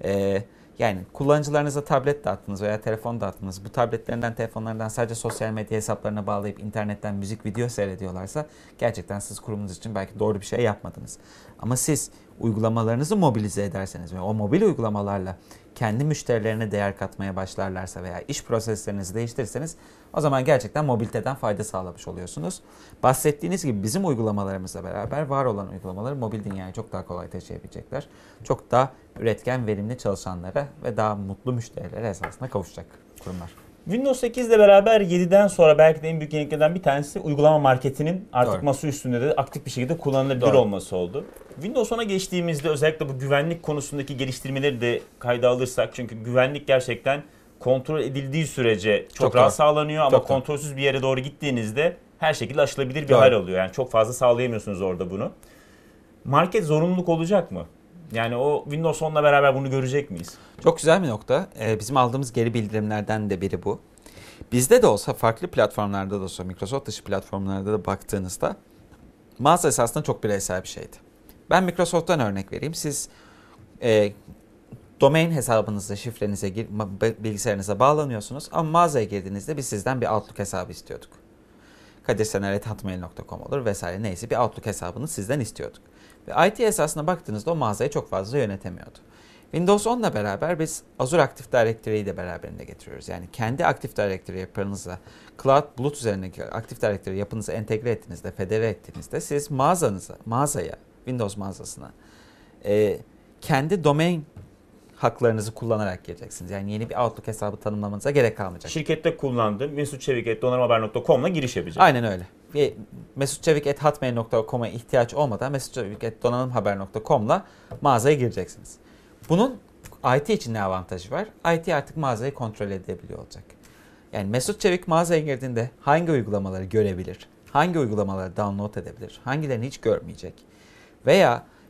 Yani kullanıcılarınıza tablet dağıttınız veya telefon dağıttınız. Bu tabletlerinden, telefonlarından sadece sosyal medya hesaplarına bağlayıp internetten müzik, video seyrediyorlarsa gerçekten siz kurumunuz için belki doğru bir şey yapmadınız. Ama siz uygulamalarınızı mobilize ederseniz ve o mobil uygulamalarla kendi müşterilerine değer katmaya başlarlarsa veya iş proseslerinizi değiştirirseniz o zaman gerçekten mobiliteden fayda sağlamış oluyorsunuz. Bahsettiğiniz gibi bizim uygulamalarımızla beraber var olan uygulamaları mobil dünyaya çok daha kolay taşıyabilecekler. Çok daha üretken, verimli çalışanlara ve daha mutlu müşterilere esasında kavuşacak kurumlar. Windows 8 ile beraber 7'den sonra belki de en büyük yeniliklerden bir tanesi uygulama marketinin artık Doğru. masa üstünde de aktif bir şekilde kullanılabilir olması oldu. Windows 10'a geçtiğimizde özellikle bu güvenlik konusundaki geliştirmeleri de kayda alırsak, çünkü güvenlik gerçekten kontrol edildiği sürece çok rahat sağlanıyor ama kontrolsüz bir yere doğru gittiğinizde her şekilde aşılabilir bir hal oluyor. Yani çok fazla sağlayamıyorsunuz orada bunu. Market zorunluluk olacak mı? Yani o Windows 10'la beraber bunu görecek miyiz? Çok güzel bir nokta. Bizim aldığımız geri bildirimlerden de biri bu. Bizde de olsa, farklı platformlarda da olsa, Microsoft dışı platformlarda da baktığınızda mağaza esasında çok bireysel bir şeydi. Ben Microsoft'tan örnek vereyim. Siz domain hesabınızla şifrenize, bilgisayarınıza bağlanıyorsunuz ama mağazaya girdiğinizde biz sizden bir Outlook hesabı istiyorduk. kadirsener@hotmail.com olur vesaire, neyse bir Outlook hesabını sizden istiyorduk. Ve IT esasına baktığınızda o mağazayı çok fazla yönetemiyordu. Windows 10'la beraber biz Azure Active Directory'yi de beraberinde getiriyoruz. Yani kendi Active Directory yapınızla Cloud Bulut üzerindeki Active Directory yapınızı entegre ettiğinizde, federe ettiğinizde siz mağazaya, Windows mağazasına kendi domain haklarınızı kullanarak gireceksiniz. Yani yeni bir Outlook hesabı tanımlamanıza gerek kalmayacak. Şirkette kullandığım mesutçevik@donanımhaber.com'la giriş yapacağım. Aynen öyle. Ve mesutçevik@hotmail.com'a ihtiyaç olmadan mesutçevik@donanımhaber.com'la mağazaya gireceksiniz. Bunun IT için ne avantajı var? IT artık mağazayı kontrol edebiliyor olacak. Yani Mesut Çevik mağazaya girdiğinde hangi uygulamaları görebilir, hangi uygulamaları download edebilir, hangilerini hiç görmeyecek veya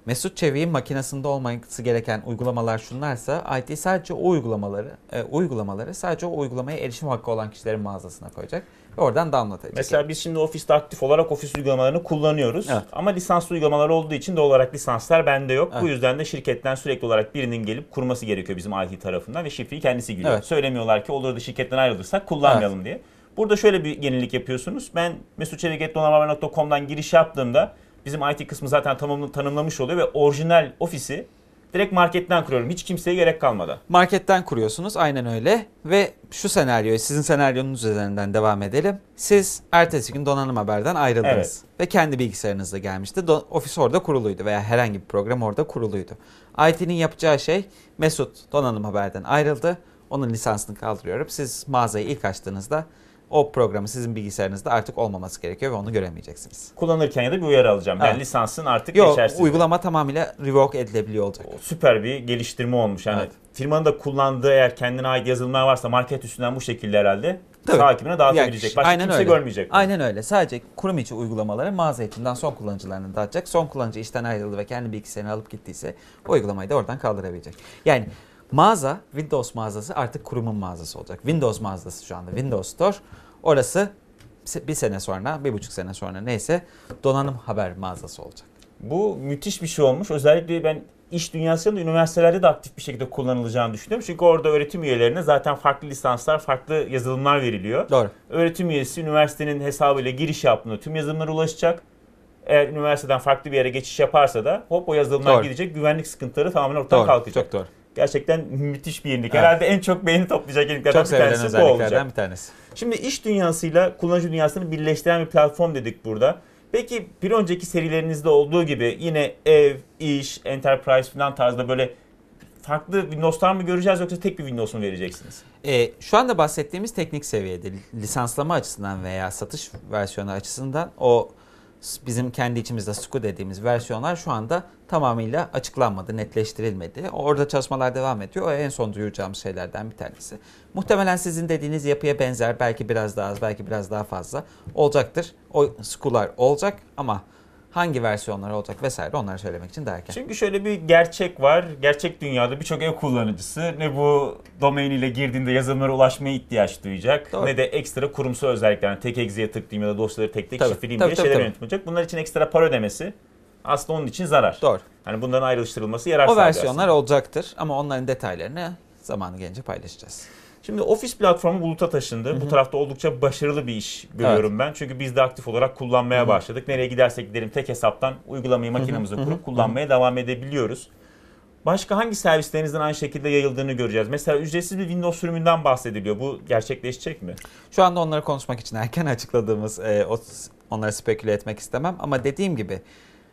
Mesut Çevik'in makinesinde olması gereken uygulamalar şunlarsa IT sadece o uygulamaları sadece o uygulamaya erişim hakkı olan kişilerin mağazasına koyacak ve oradan download edecek. Mesela biz şimdi ofiste aktif olarak ofis uygulamalarını kullanıyoruz. Evet. Ama lisanslı uygulamalar olduğu için doğal olarak lisanslar bende yok. Evet. Bu yüzden de şirketten sürekli olarak birinin gelip kurması gerekiyor bizim IT tarafından ve şifreyi kendisi giriyor. Evet. Söylemiyorlar ki olur da şirketten ayrılırsak kullanmayalım diye. Burada şöyle bir yenilik yapıyorsunuz. Ben mesutçevik@donanımhaber.com'dan giriş yaptığımda bizim IT kısmı zaten tanımlamış oluyor ve orijinal ofisi direkt marketten kuruyorum. Hiç kimseye gerek kalmadan. Marketten kuruyorsunuz, aynen öyle. Ve şu senaryoyu, sizin senaryonuz üzerinden devam edelim. Siz ertesi gün Donanım Haber'den ayrıldınız. Evet. Ve kendi bilgisayarınızda gelmişti. Ofis orada kuruluydu veya herhangi bir program orada kuruluydu. IT'nin yapacağı şey, Mesut Donanım Haber'den ayrıldı. Onun lisansını kaldırıyorum. Siz mağazayı ilk açtığınızda o programı sizin bilgisayarınızda artık olmaması gerekiyor ve onu göremeyeceksiniz. Kullanırken ya da bir uyarı alacağım. Evet. Yani lisansın artık Yok, geçersiz. uygulama tamamıyla revoke edilebiliyor olacak. Süper bir geliştirme olmuş. Yani evet. Firmanın da kullandığı eğer kendine ait yazılımlar varsa market üstünden bu şekilde herhalde tabii, sahibine dağıtabilecek. Başka aynen kimse öyle görmeyecek. Aynen öyle. Sadece kurum içi uygulamaları mağaza içinden son kullanıcılarına dağıtacak. Son kullanıcı işten ayrıldı ve kendi bilgisayarını alıp gittiyse o uygulamayı da oradan kaldırabilecek. Yani mağaza, Windows mağazası artık kurumun mağazası olacak. Windows mağazası şu anda Windows Store. Orası bir sene sonra, 1,5 sene sonra neyse Donanım Haber mağazası olacak. Bu müthiş bir şey olmuş. Özellikle ben iş dünyasında üniversitelerde de aktif bir şekilde kullanılacağını düşünüyorum. Çünkü orada öğretim üyelerine zaten farklı lisanslar, farklı yazılımlar veriliyor. Doğru. Öğretim üyesi üniversitenin hesabıyla giriş yaptığında tüm yazılımlara ulaşacak. Eğer üniversiteden farklı bir yere geçiş yaparsa da hop o yazılımlar doğru. gidecek. Güvenlik sıkıntıları tamamen ortadan kalkacak. Çok doğru. Gerçekten müthiş bir yenilik. Evet. Herhalde en çok beğeni toplayacak yeniliklerden bir tanesi bu olacak. Bir tanesi. Şimdi iş dünyasıyla kullanıcı dünyasını birleştiren bir platform dedik burada. Peki bir önceki serilerinizde olduğu gibi yine ev, iş, enterprise falan tarzda böyle farklı Windows'lar mı göreceğiz yoksa tek bir Windows mu vereceksiniz? Şu anda bahsettiğimiz teknik seviyede lisanslama açısından veya satış versiyonu açısından o bizim kendi içimizde SKU dediğimiz versiyonlar şu anda tamamıyla açıklanmadı, netleştirilmedi. Orada çalışmalar devam ediyor. O en son duyuracağımız şeylerden bir tanesi. Muhtemelen sizin dediğiniz yapıya benzer, belki biraz daha az, belki biraz daha fazla olacaktır. O SKU'lar olacak ama hangi versiyonlar olacak vesaire onları söylemek için daha erken. Çünkü şöyle bir gerçek var. Gerçek dünyada birçok ev kullanıcısı ne bu domain ile girdiğinde yazılımlara ulaşmaya ihtiyaç duyacak. Doğru. Ne de ekstra kurumsal özellikler. Yani tek exe'ye tıklayayım ya da dosyaları tek tek şifreleyeyim diye şeyler yönetilecek. Bunlar için ekstra para ödemesi aslında onun için zarar. Doğru. Hani bunların ayrıştırılması yarar sağlıyor. O versiyonlar olacaktır ama onların detaylarını zamanı gelince paylaşacağız. Şimdi ofis platformu buluta taşındı. Hı-hı. Bu tarafta oldukça başarılı bir iş görüyorum ben. Çünkü biz de aktif olarak kullanmaya başladık. Nereye gidersek gidelim tek hesaptan uygulamayı makinemize kurup kullanmaya devam edebiliyoruz. Başka hangi servislerinizden aynı şekilde yayıldığını göreceğiz. Mesela ücretsiz bir Windows sürümünden bahsediliyor. Bu gerçekleşecek mi? Şu anda onları konuşmak için erken açıkladığımız, onları speküle etmek istemem. Ama dediğim gibi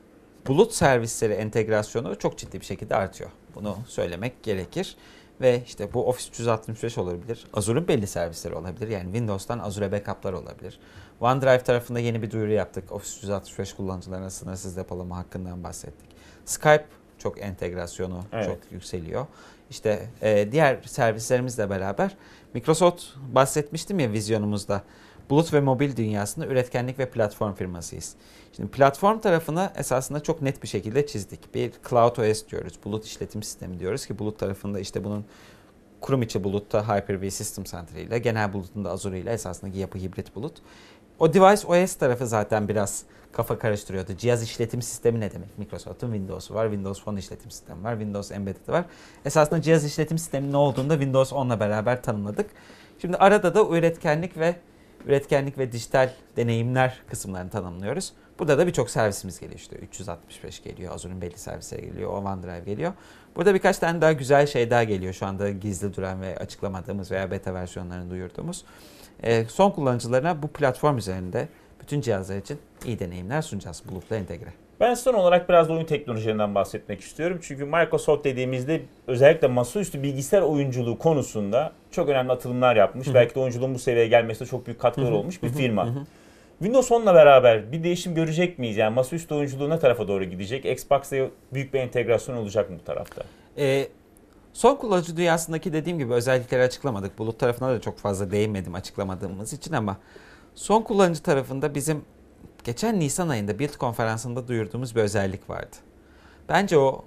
bulut servisleri entegrasyonu çok ciddi bir şekilde artıyor. Bunu söylemek gerekir. Ve işte bu Office 365 olabilir. Azure'un belli servisleri olabilir. Yani Windows'tan Azure backup'lar olabilir. OneDrive tarafında yeni bir duyuru yaptık. Office 365 kullanıcılarına sınırsız depolama hakkından bahsettik. Skype çok entegrasyonu çok yükseliyor. İşte diğer servislerimizle beraber Microsoft bahsetmiştim ya vizyonumuzda. Bulut ve mobil dünyasında üretkenlik ve platform firmasıyız. Şimdi platform tarafını esasında çok net bir şekilde çizdik. Bir Cloud OS diyoruz. Bulut işletim sistemi diyoruz ki bulut tarafında işte bunun kurum içi bulutta Hyper-V System Center ile, genel bulutunda Azure ile esasında yapı hibrit bulut. O Device OS tarafı zaten biraz kafa karıştırıyordu. Cihaz işletim sistemi ne demek? Microsoft'un Windows'u var, Windows Phone işletim sistemi var, Windows Embedded var. Esasında cihaz işletim sistemi ne olduğunu da Windows 10'la beraber tanımladık. Şimdi arada da üretkenlik ve dijital deneyimler kısımlarını tanımlıyoruz. Burada da birçok servisimiz geliyor işte. 365 geliyor, Azure'un belli servisleri geliyor, OneDrive geliyor. Burada birkaç tane daha güzel şey daha geliyor. Şu anda gizli duran ve açıklamadığımız veya beta versiyonlarını duyurduğumuz. Son kullanıcılarına bu platform üzerinde bütün cihazlar için iyi deneyimler sunacağız bulutla entegre. Ben son olarak biraz da oyun teknolojilerinden bahsetmek istiyorum. Çünkü Microsoft dediğimizde özellikle masaüstü bilgisayar oyunculuğu konusunda çok önemli atılımlar yapmış. Hı-hı. Belki de oyunculuğun bu seviyeye gelmesine çok büyük katkıları olmuş bir firma. Hı-hı. Windows 10'la beraber bir değişim görecek miyiz? Yani masaüstü oyunculuğu ne tarafa doğru gidecek? Xbox'la büyük bir entegrasyon olacak mı bu tarafta? Son kullanıcı dünyasındaki dediğim gibi özellikleri açıklamadık. Bulut tarafına da çok fazla değinmedim açıklamadığımız için ama son kullanıcı tarafında bizim geçen Nisan ayında Build konferansında duyurduğumuz bir özellik vardı. Bence o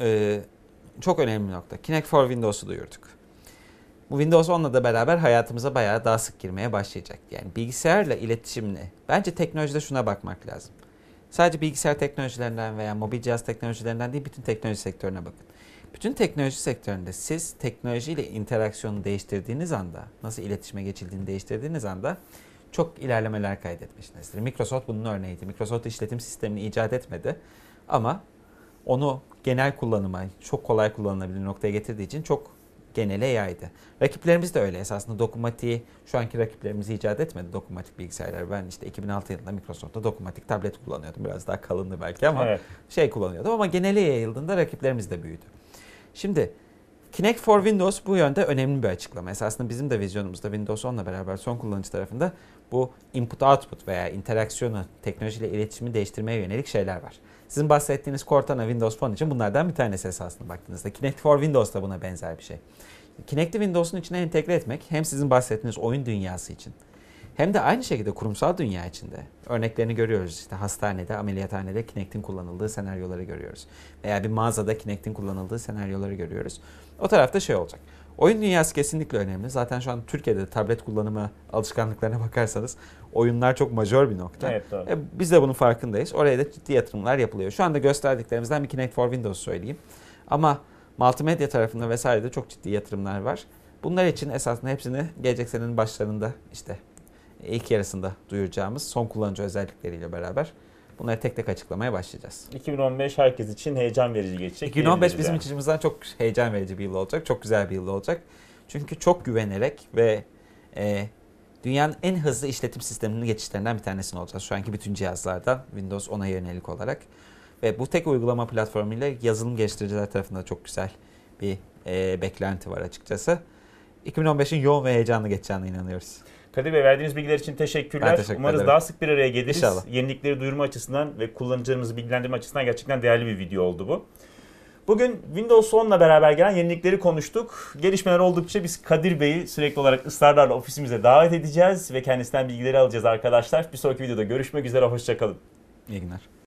çok önemli bir nokta. Kinect for Windows'u duyurduk. Bu Windows 10'la da beraber hayatımıza bayağı daha sık girmeye başlayacak. Yani bilgisayarla iletişimle. Bence teknolojide şuna bakmak lazım. Sadece bilgisayar teknolojilerinden veya mobil cihaz teknolojilerinden değil, bütün teknoloji sektörüne bakın. Bütün teknoloji sektöründe siz teknolojiyle interaksiyonu değiştirdiğiniz anda, nasıl iletişime geçildiğini değiştirdiğiniz anda çok ilerlemeler kaydetmişsinizdir. Microsoft bunun örneğiydi. Microsoft işletim sistemini icat etmedi ama onu genel kullanıma, çok kolay kullanılabilir noktaya getirdiği için çok genele yaydı. Rakiplerimiz de öyle. Esasında dokunmatiği şu anki rakiplerimiz icat etmedi, dokunmatik bilgisayarlar. Ben işte 2006 yılında Microsoft'ta dokunmatik tablet kullanıyordum. Biraz daha kalındı belki ama kullanıyordum. Ama genele yayıldığında rakiplerimiz de büyüdü. Şimdi Kinect for Windows bu yönde önemli bir açıklama. Esasında bizim de vizyonumuzda Windows 10'la beraber son kullanıcı tarafında bu input-output veya interaksiyonu, teknolojiyle iletişimi değiştirmeye yönelik şeyler var. Sizin bahsettiğiniz Cortana Windows Phone için bunlardan bir tanesi esasında baktığınızda. Kinect for Windows da buna benzer bir şey. Kinect'i Windows'un içine entegre etmek hem sizin bahsettiğiniz oyun dünyası için hem de aynı şekilde kurumsal dünya içinde örneklerini görüyoruz. İşte hastanede, ameliyathanede Kinect'in kullanıldığı senaryoları görüyoruz. Veya bir mağazada Kinect'in kullanıldığı senaryoları görüyoruz. O tarafta şey olacak. Oyun dünyası kesinlikle önemli. Zaten şu an Türkiye'de tablet kullanımı alışkanlıklarına bakarsanız oyunlar çok majör bir nokta. Evet, doğru. Biz de bunun farkındayız. Oraya da ciddi yatırımlar yapılıyor. Şu anda gösterdiklerimizden bir Kinect for Windows söyleyeyim. Ama multimedya tarafında vesaire de çok ciddi yatırımlar var. Bunlar için esasında hepsini gelecek senenin başlarında işte ilk yarısında duyuracağımız son kullanıcı özellikleriyle beraber bunları tek tek açıklamaya başlayacağız. 2015 herkes için heyecan verici geçecek. 2015 bizim açımızdan çok heyecan verici bir yıl olacak. Çok güzel bir yıl olacak. Çünkü çok güvenerek ve dünyanın en hızlı işletim sisteminin geçişlerinden bir tanesini olacağız. Şu anki bütün cihazlardan Windows 10'a yönelik olarak. Ve bu tek uygulama platformuyla yazılım geliştiriciler tarafında çok güzel bir beklenti var açıkçası. 2015'in yoğun ve heyecanlı geçeceğine inanıyoruz. Kadir Bey, verdiğiniz bilgiler için teşekkürler. Teşekkür Umarız ederim. daha sık bir araya geliriz. İnşallah. Yenilikleri duyurma açısından ve kullanıcılarımızı bilgilendirme açısından gerçekten değerli bir video oldu bu. Bugün Windows 10'la beraber gelen yenilikleri konuştuk. Gelişmeler oldukça biz Kadir Bey'i sürekli olarak ısrarlarla ofisimize davet edeceğiz ve kendisinden bilgileri alacağız arkadaşlar. Bir sonraki videoda görüşmek üzere, hoşça kalın. İyi günler.